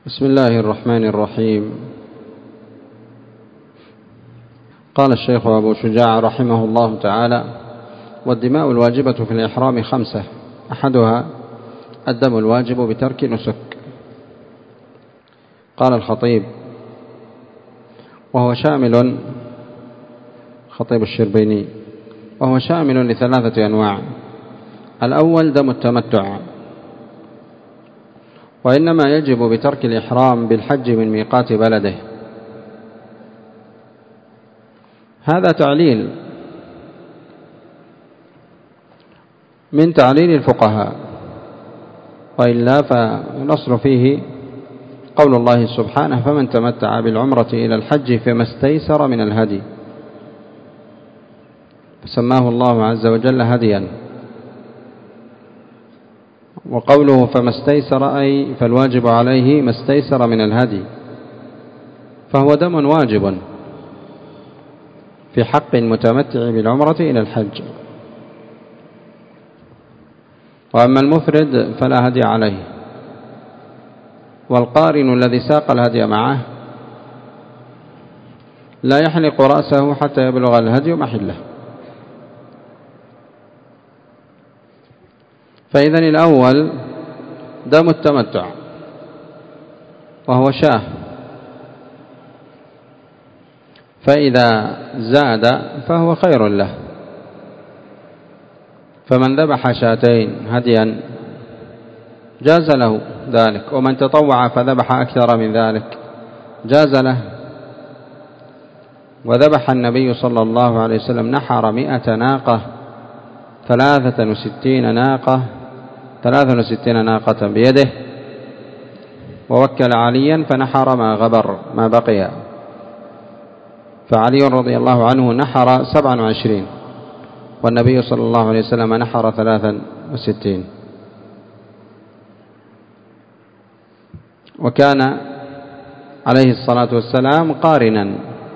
بسم الله الرحمن الرحيم. قال الشيخ أبو شجاع رحمه الله تعالى: والدماء الواجبة في الإحرام 5، أحدها الدم الواجب بترك نسك. قال الخطيب وهو شامل، خطيب الشربيني، وهو شامل ل3 أنواع. الأول دم التمتع، وإنما يجب بترك الإحرام بالحج من ميقات بلده. هذا تعليل من تعليل الفقهاء، وإلا فالأصل فيه قول الله سبحانه: فمن تمتع بالعمرة إلى الحج فما استيسر من الهدي، فسماه الله عز وجل هديا. وقوله فما استيسر أي فالواجب عليه ما استيسر من الهدي، فهو دم واجب في حق المتمتع بالعمرة إلى الحج. وأما المفرد فلا هدي عليه، والقارن الذي ساق الهدي معه لا يحلق رأسه حتى يبلغ الهدي محله. فإذن الأول دم التمتع، وهو شاه، فإذا زاد فهو خير له، فمن ذبح 2 هديا جاز له ذلك، ومن تطوع فذبح أكثر من ذلك جاز له. وذبح النبي صلى الله عليه وسلم نحر 100 ناقة، 63 ناقة بيده، ووكل عليا فنحر ما غبر ما بقي، فعلي رضي الله عنه نحر 27، والنبي صلى الله عليه وسلم نحر 63. وكان عليه الصلاة والسلام قارنا.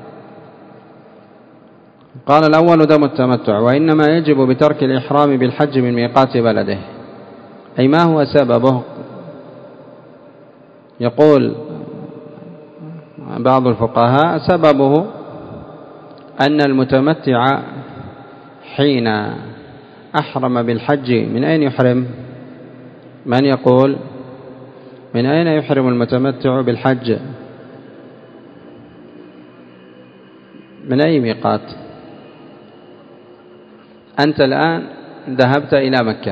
قال الأول دم التمتع، وإنما يجب بترك الإحرام بالحج من ميقات بلده. أي ما هو سببه؟ يقول بعض الفقهاء: سببه أن المتمتع حين أحرم بالحج من أين يحرم؟ من يقول من أين يحرم المتمتع بالحج؟ من أي ميقات؟ أنت الآن ذهبت إلى مكة،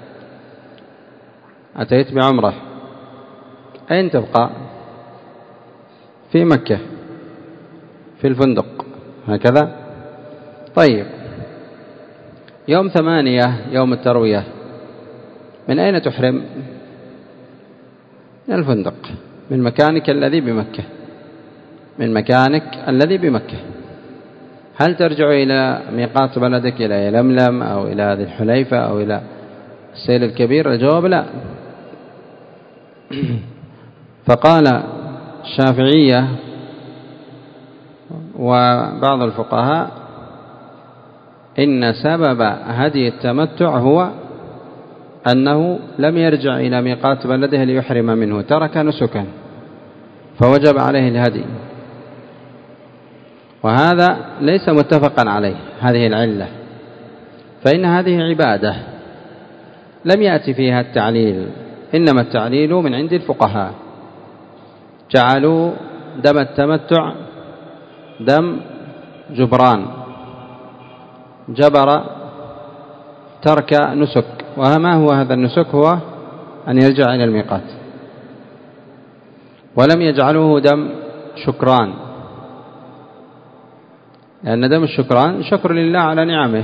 أتيت بعمرة، أين تبقى؟ في مكة في الفندق، هكذا. طيب، يوم 8 يوم التروية من أين تحرم؟ من الفندق، من مكانك الذي بمكة، من مكانك الذي بمكة. هل ترجع إلى ميقات بلدك، إلى يلملم أو إلى ذي الحليفة أو إلى السيل الكبير؟ الجواب لا. فقال الشافعية وبعض الفقهاء إن سبب هدي التمتع هو أنه لم يرجع إلى ميقات بلده ليحرم منه، ترك نسكا فوجب عليه الهدي، وهذا ليس متفقا عليه. هذه العلة، فإن هذه عبادة لم يأتي فيها التعليل، إنما التعليل من عند الفقهاء، جعلوا دم التمتع دم جبران، جبر ترك نسك. وما هو هذا النسك؟ هو أن يرجع إلى الميقات، ولم يجعلوه دم شكران، لأن دم الشكران شكر لله على نعمه،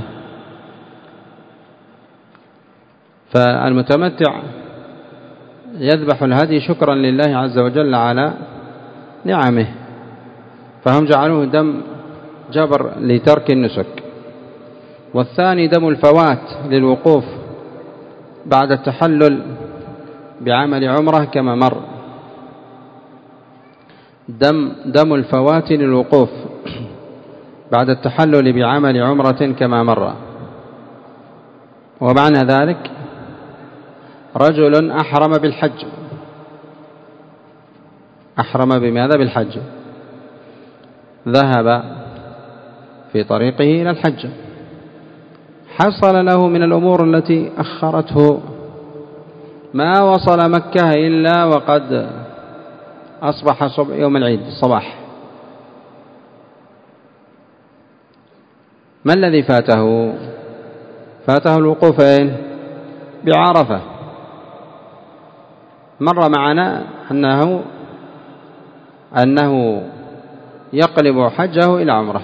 فالمتمتع يذبح الهدي شكرا لله عز وجل على نعمه، فهم جعلوه دم جبر لترك النسك. والثاني دم الفوات للوقوف بعد التحلل بعمل عمره كما مر، دم الفوات للوقوف بعد التحلل بعمل عمرة كما مر. ومعنى ذلك رجل أحرم بالحج أحرم بماذا؟ بالحج، ذهب في طريقه إلى الحج، حصل له من الأمور التي أخرته ما وصل مكة إلا وقد أصبح يوم العيد الصباح. ما الذي فاته؟ فاته الوقوف بعرفة. مر معنا أنه يقلب حجه إلى عمره،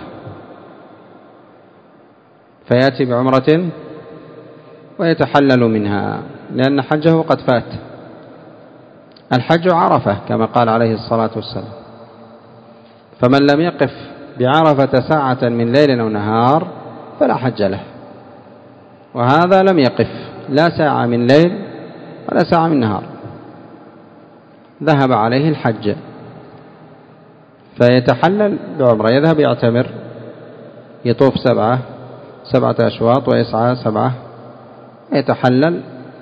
فيأتي بعمرة ويتحلل منها، لأن حجه قد فات. الحج عرفة كما قال عليه الصلاة والسلام، فمن لم يقف بعرفة ساعة من ليل أو نهار فلا حج له، وهذا لم يقف لا ساعة من ليل ولا ساعة من نهار، ذهب عليه الحج، فيتحلل بعمرة، يذهب يعتمر، يطوف سبعة أشواط ويسعى 7، يتحلل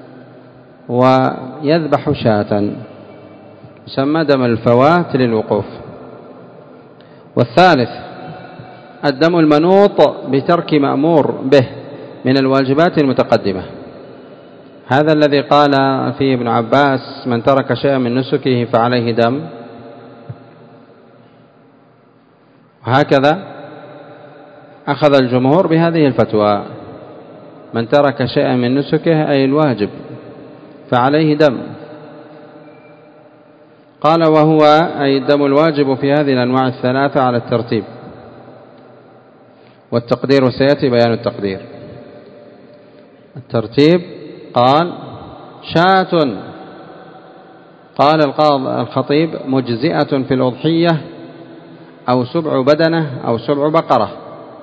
ويذبح شاة، يسمى دم الفوات للوقوف. والثالث الدم المنوط بترك مأمور به من الواجبات المتقدمة، هذا الذي قال فيه ابن عباس: من ترك شيئا من نسكه فعليه دم. وهكذا أخذ الجمهور بهذه الفتوى: من ترك شيئا من نسكه أي الواجب فعليه دم. قال: وهو أي الدم الواجب في هذه الأنواع الثلاثة على الترتيب، والتقدير سيأتي بيان التقدير. الترتيب قال: شاة، قال الخطيب: مجزئة في الأضحية، أو 7 بدنة، أو 7 بقرة.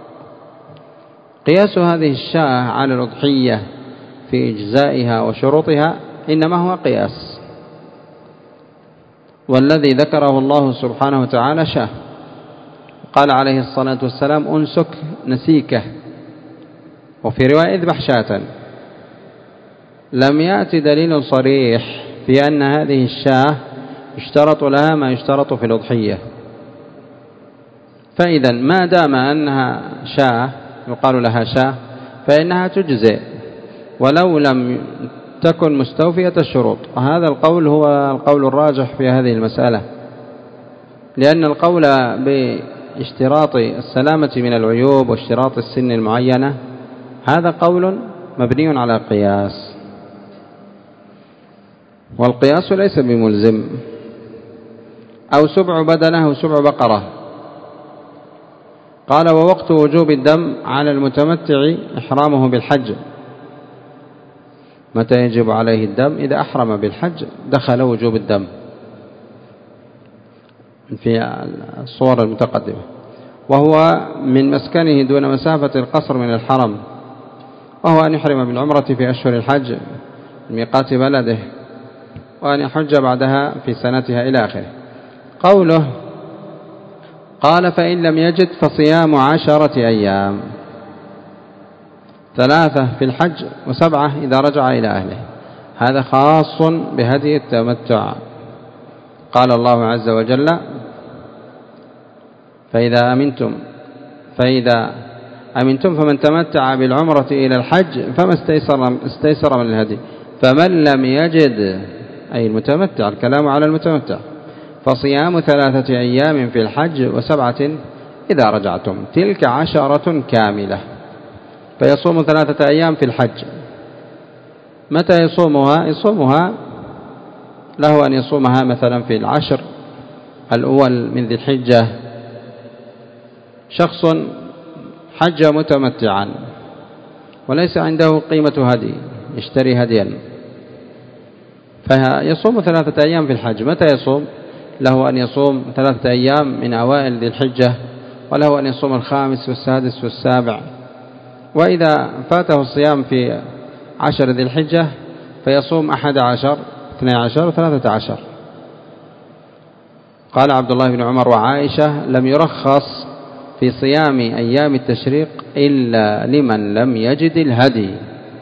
قياس هذه الشاة على الأضحية في إجزائها وشروطها إنما هو قياس، والذي ذكره الله سبحانه وتعالى شاة. قال عليه الصلاة والسلام: أنسك نسيكه، وفي رواية اذبح شاة. لم يأتي دليل صريح في أن هذه الشاة يشترط لها ما يشترط في الأضحية، فإذا ما دام أنها شاة يقال لها شاة فإنها تجزئ ولو لم تكن مستوفية الشروط. وهذا القول هو القول الراجح في هذه المسألة، لأن القول باشتراط السلامة من العيوب واشتراط السن المعينة هذا قول مبني على قياس، والقياس ليس بملزم. أو 7 بدنة أو 7 بقرة. قال: ووقت وجوب الدم على المتمتع إحرامه بالحج. متى يجب عليه الدم؟ إذا أحرم بالحج دخل وجوب الدم في الصور المتقدمة، وهو من مسكنه دون مسافة القصر من الحرم، وهو أن يحرم بالعمرة في أشهر الحج ميقات بلده، وأن يحج بعدها في سنتها إلى آخره. قوله: قال: فإن لم يجد فصيام 10 أيام، 3 في الحج و7 إذا رجع إلى أهله. هذا خاص بهدي التمتع. قال الله عز وجل: فإذا أمنتم فمن تمتع بالعمرة إلى الحج فما استيسر من الهدي، فمن لم يجد، أي المتمتع، الكلام على المتمتع، فصيام 3 أيام في الحج و7 إذا رجعتم، تلك 10 كاملة. فيصوم 3 أيام في الحج. متى يصومها له أن يصومها مثلا في العشر الأول من ذي الحجة. شخص حج متمتعا وليس عنده قيمة هدي، يشتري هديا، فيصوم 3 أيام في الحج. متى يصوم؟ له أن يصوم 3 أيام من أوائل ذي الحجة، وله أن يصوم 5 و6 و7. وإذا فاته الصيام في 10 ذي الحجة فيصوم 11 12 و13. قال عبد الله بن عمر وعائشة: لم يرخص في صيام أيام التشريق إلا لمن لم يجد الهدي.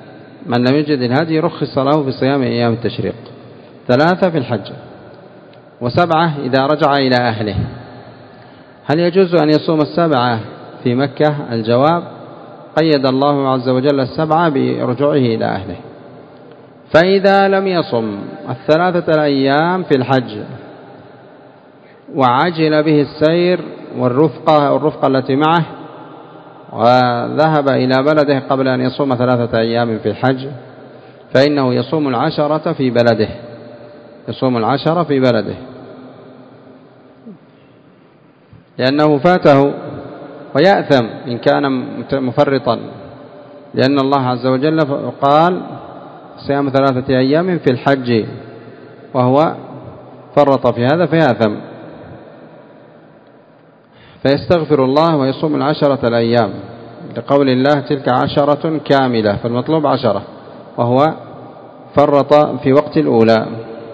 من لم يجد الهدي رخص له في صيام أيام التشريق، 3 في الحج. و7 إذا رجع إلى أهله. هل يجوز أن يصوم 7 في مكة؟ الجواب: قيد الله عز وجل 7 برجوعه إلى أهله. فإذا لم يصم 3 أيام في الحج وعجل به السير والرفقة التي معه وذهب إلى بلده قبل أن يصوم 3 أيام في الحج، فإنه يصوم 10 في بلده، يصوم 10 في بلده، لأنه فاته، ويأثم إن كان مفرطا، لأن الله عز وجل قال: صيام 3 أيام في الحج، وهو فرط في هذا فيأثم، فيستغفر الله ويصوم 10 الأيام، لقول الله: تلك 10 كاملة، فالمطلوب 10، وهو فرط في وقت الأولى.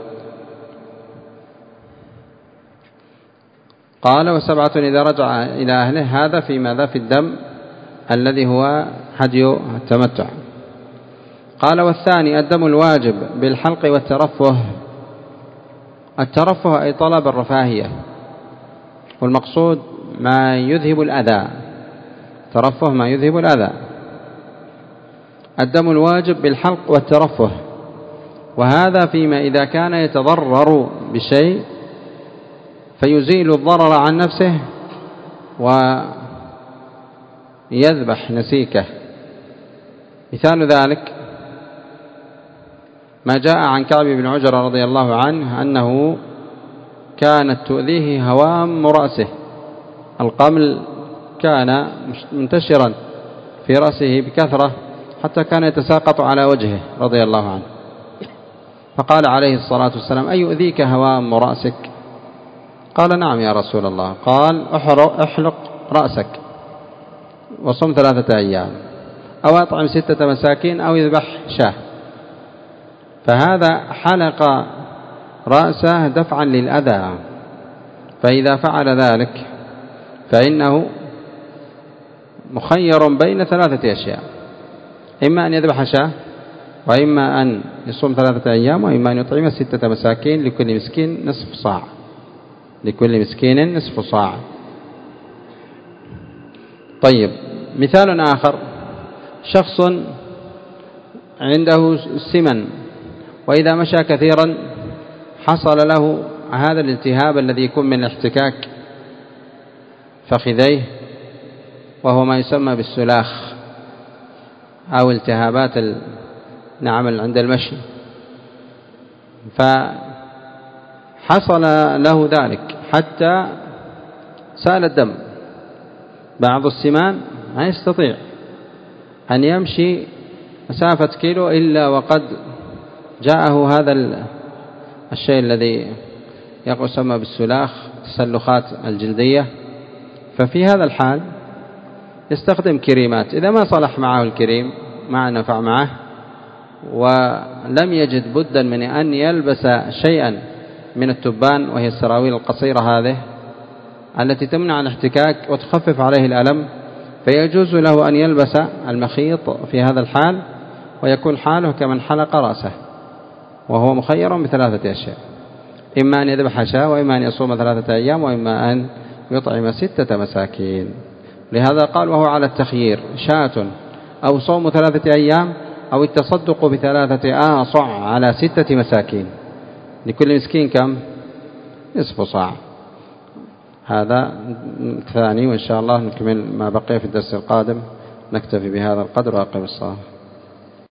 قال: و7 إذا رجع إلى أهله. هذا في ماذا؟ في الدم الذي هو هدي التمتع. قال: والثاني الدم الواجب بالحلق والترفه. الترفه أي طلب الرفاهية، والمقصود ما يذهب الأذى، ترفه ما يذهب الأذى. الدم الواجب بالحلق والترفه، وهذا فيما إذا كان يتضرر بشيء فيزيل الضرر عن نفسه ويذبح نسيكه. مثال ذلك ما جاء عن كعب بن عجرة رضي الله عنه أنه كانت تؤذيه هوام رأسه، القمل كان منتشرا في رأسه بكثرة حتى كان يتساقط على وجهه رضي الله عنه، فقال عليه الصلاة والسلام: أي يؤذيك هوام رأسك؟ قال: نعم يا رسول الله. قال: احلق رأسك وصم 3 أيام، أو أطعم 6 مساكين، أو يذبح شاه. فهذا حلق رأسه دفعا للأذى، فإذا فعل ذلك فإنه مخير بين 3 أشياء: إما أن يذبح شاه، وإما أن يصوم 3 أيام، وإما أن يطعم 6 مساكين، لكل مسكين نصف صاع، لكل مسكين نصف صاع. طيب، مثال آخر: شخص عنده سمن، وإذا مشى كثيرا حصل له هذا الالتهاب الذي يكون من احتكاك فخذيه، وهو ما يسمى بالسلاخ أو التهابات نعمل عند المشي، فحصل له ذلك حتى سال الدم. بعض السمان ما يستطيع أن يمشي مسافة كيلو إلا وقد جاءه هذا الشيء الذي يسمى بالسلاخ، تسلخات الجلدية. ففي هذا الحال يستخدم كريمات، إذا ما صلح معه الكريم ما نفع معه ولم يجد بدا من أن يلبس شيئا من التبان، وهي السراويل القصيرة هذه التي تمنع الاحتكاك وتخفف عليه الألم، فيجوز له أن يلبس المخيط في هذا الحال، ويكون حاله كمن حلق رأسه، وهو مخير ب3 أشياء: إما أن يذبح شاة، وإما أن يصوم 3 أيام، وإما أن يطعم 6 مساكين. لهذا قال: وهو على التخيير: شاة، أو صوم 3 أيام، أو التصدق ب3 آصع على 6 مساكين، لكل مسكين كم؟ نصف صاع. هذا الثاني، وإن شاء الله نكمل ما بقي في الدرس القادم. نكتفي بهذا القدر وأقم الصلاة.